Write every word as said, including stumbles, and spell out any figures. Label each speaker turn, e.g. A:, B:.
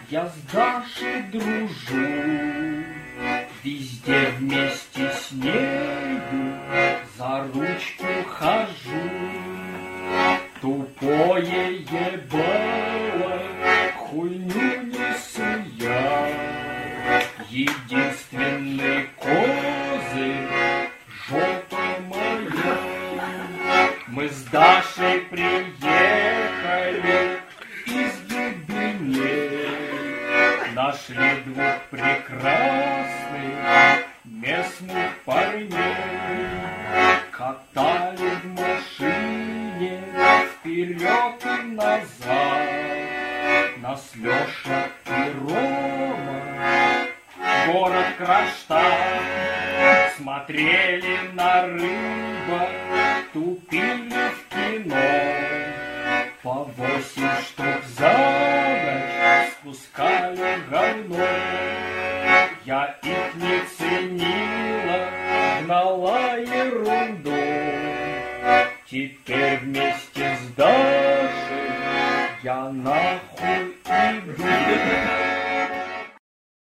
A: Я с Дашей дружу, везде вместе с нею за ручку хожу. Тупое ебало, хуйню несу я. Единственный козырь — жопа моя. Мы с Дашей приехали из Дубиней, нашли двух прекрасных местных парней. Катали в машине вперед и назад. Нас Леша и Рома, город Кронштадт, смотрели на рыбок, тупили в кино. По восемь штук за ночь спускали говно. Я их не ценила, гнала ерунду. Теперь вместе с Дашей я нахуй иду.